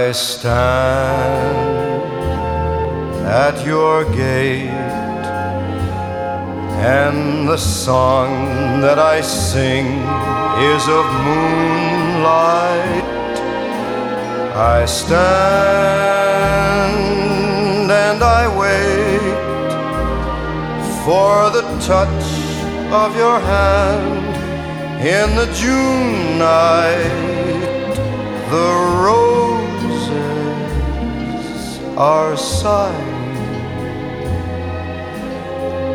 I stand at your gate, and the song that I sing is of moonlight. I stand and I wait for the touch of your hand in the June night. The roses are sighing